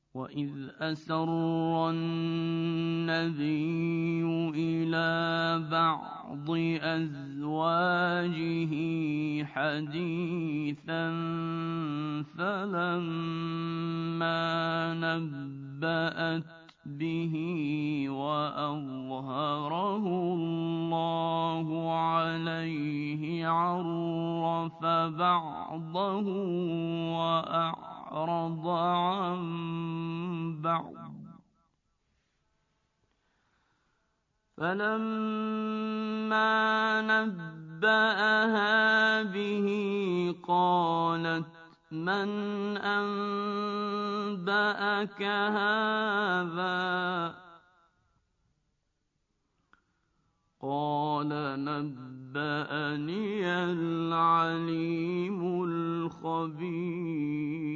وَإِذْ أَسَرَّ النَّبِيُّ إِلَىٰ بَعْضِ أَزْوَاجِهِ حَدِيثًا فَلَمَّا نَبَّأَتْ بِهِ وَأَظْهَرَهُ اللَّهُ عَلَيْهِ عَرَّفَ بَعْضَهُ وَأَعْرَضَ عَن بَعْضٍ ۖ فَلَمَّا نَبَّأَهَا بِهِ قَالَتْ مَنْ أَنبَأَكَ هَٰذَا ۖ قَالَ نَبَّأَنِيَ الْعَلِيمُ الْخَبِيرُ